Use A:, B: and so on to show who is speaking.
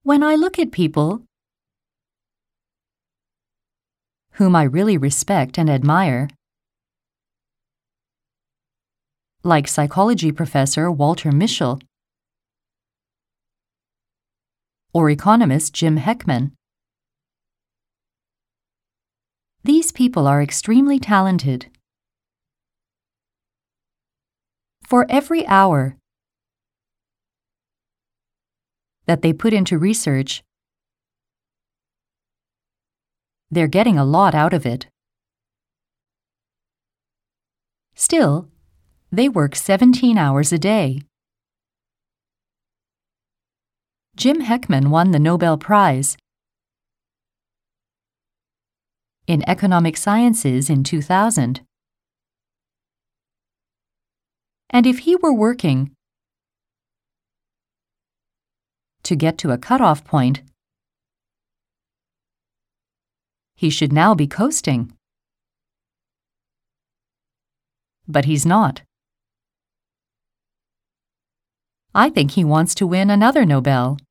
A: When I look at people whom I really respect and admire, like psychology professor Walter Mischel or economist Jim Heckman, these people are extremely talented. For every hour that they put into research, they're getting a lot out of it. Still, they work 17 hours a day. Jim Heckman won the Nobel Prize in Economic Sciences in 2000. And if he were working to get to a cutoff point, he should now be coasting. But he's not. I think he wants to win another Nobel.